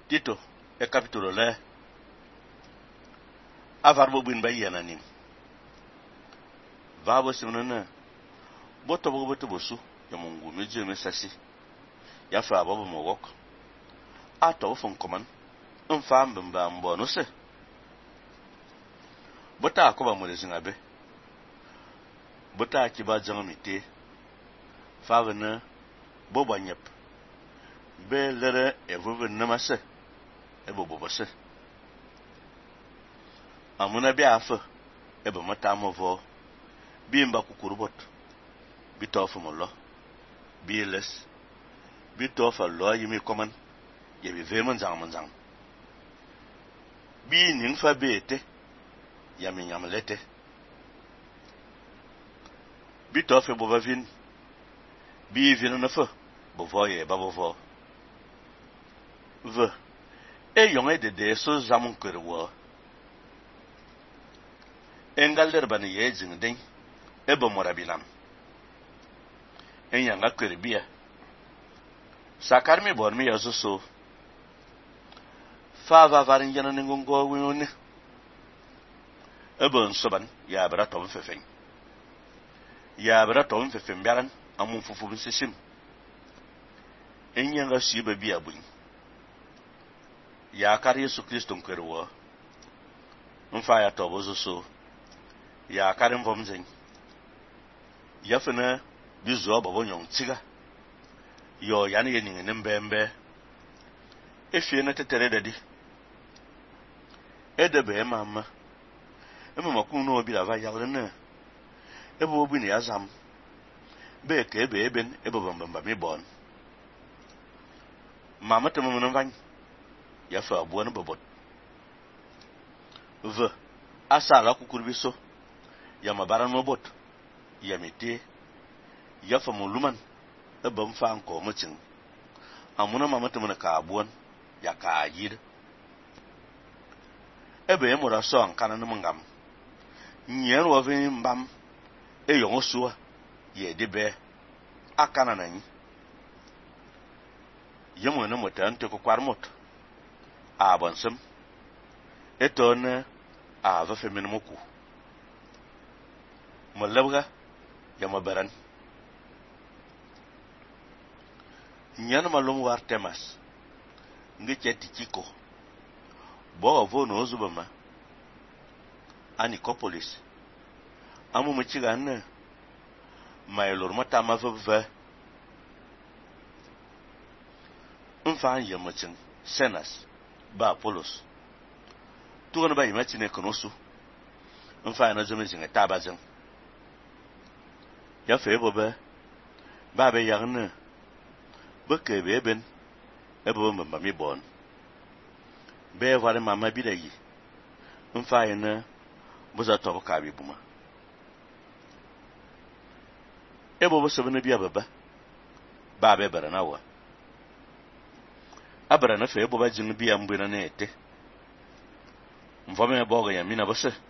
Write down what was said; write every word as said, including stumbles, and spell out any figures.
Tito e capitolo le avar bo bin bayana nim vabo simnana boto bo boto bosu ya mungu meje mesasi ya fa babo mo wok ato fon koman un fam bamba mbo no se bota ko ba mo lezinga be bota ki ba jamite fa vena bo banyep be lere e vove namase e bo bo se amuna bi afa e bo mata mo vo bi mba kukurubot bi tofu mo lo bi les bi tofa lo yimi koman ye bi ve manzang manzang bi ning fa bete ya mi nyamalete bi tofe bo bavin bi vino na fa bo vo ye ba bo vo ve e yonge de de so zamun kerwo engalder bani ye jingding e bo morabilam en yanga kerbia sakarmi bormi yazuso fa va varin yana ningongo wini e bon soban ya bra tom fefen ya bra tom fefen biaran amun fufu sisim en yanga siba biya bun ya kar Yesu Kristo kerwo mfa ya tobozo so ya karin vomzen ya fina bizo babo nyon tiga yo yani ye ninge mbembe efie na tetere dadi edebe mama ema makun no bi lava ya na ebo obi ni azam be ke ebe eben ebo bamba mi bon mama temo no van ya fa abo no bobot ve asa la kukurbiso ya mabara no bot ya mete ya fa muluman e ban fa anko mutin amuna mamata mun ka abuwan ya ka yir ebe emura so an kana num ngam nyer wo vin mbam e yongo suwa ye debe akana nan yemo na mota ante ko kwarmot a bansam etone a va femin muku malabga ya mabaran nyana malum war temas ngi cheti chiko bo vo no zubama ani kopolis amu machiga na mailor mata ma va unfa yamachin senas ba polos tuwana ba imachine konosu unfa na zome zinga tabazan ya febo ba ba be yarna beke beben ebo mama mi bon be vare mama bi dayi unfa yana buza to ka bi buma ebo bo sebene bi ababa ba be bara nawa abara na fe ebo ba jinu bi ambu na nete mvome boga ya mina bose